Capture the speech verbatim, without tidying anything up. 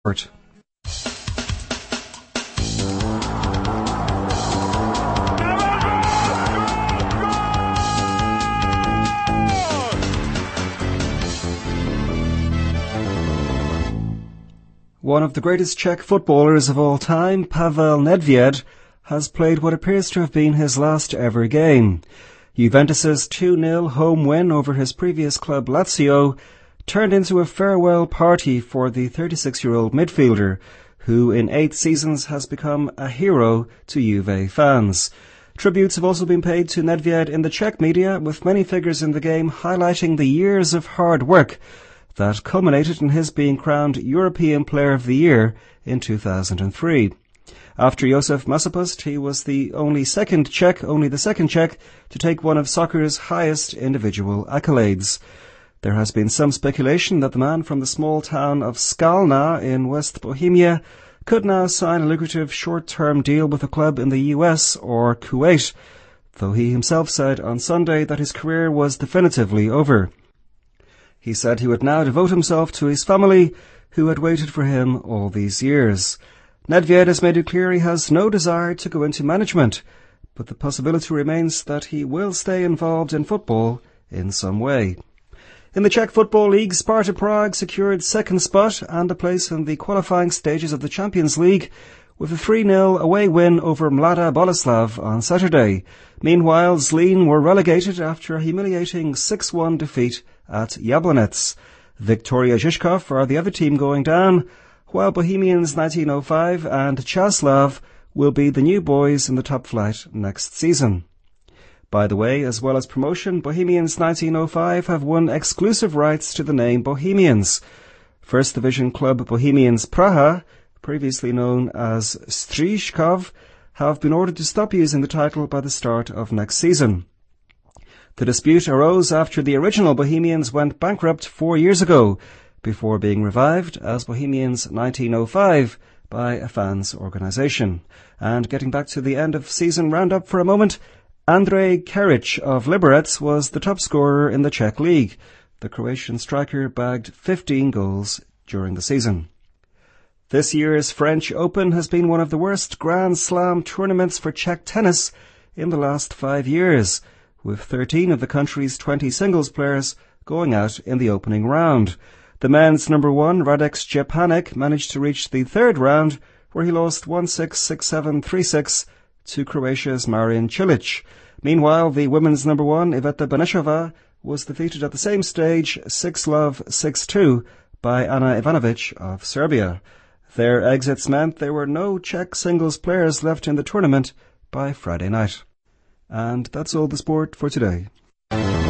One of the greatest Czech footballers of all time, Pavel Nedvěd, has played what appears to have been his last ever game. Juventus's two nil home win over his previous club Lazio turned into a farewell party for the thirty-six-year-old midfielder, who in eight seasons has become a hero to Juve fans. Tributes have also been paid to Nedvěd in the Czech media, with many figures in the game highlighting the years of hard work that culminated in his being crowned European Player of the Year in two thousand three. After Josef Masopust, he was the only second Czech, only the second Czech to take one of soccer's highest individual accolades. There has been some speculation that the man from the small town of Skalna in West Bohemia could now sign a lucrative short-term deal with a club in the U S or Kuwait, though he himself said on Sunday that his career was definitively over. He said he would now devote himself to his family, who had waited for him all these years. Nedvěd has made it clear he has no desire to go into management, but the possibility remains that he will stay involved in football in some way. In the Czech Football League, Sparta Prague secured second spot and a place in the qualifying stages of the Champions League with a three nil away win over Mladá Boleslav on Saturday. Meanwhile, Zlín were relegated after a humiliating six one defeat at Jablonec. Viktoria Žižkov are the other team going down, while Bohemians nineteen oh five and Čáslav will be the new boys in the top flight next season. By the way, as well as promotion, Bohemians nineteen oh five have won exclusive rights to the name Bohemians. First Division club Bohemians Praha, previously known as Střížkov, have been ordered to stop using the title by the start of next season. The dispute arose after the original Bohemians went bankrupt four years ago, before being revived as Bohemians nineteen oh five by a fans' organisation. And getting back to the end of season roundup for a moment, Andrej Karic of Liberec was the top scorer in the Czech League. The Croatian striker bagged fifteen goals during the season. This year's French Open has been one of the worst Grand Slam tournaments for Czech tennis in the last five years, with thirteen of the country's twenty singles players going out in the opening round. The men's number one, Radek Štěpánek, managed to reach the third round, where he lost one six, six seven, three six to Croatia's Marin Cilic. Meanwhile, the women's number one, Iveta Benešová, was defeated at the same stage six love, six two by Ana Ivanovic of Serbia. Their exits meant there were no Czech singles players left in the tournament by Friday night. And that's all the sport for today.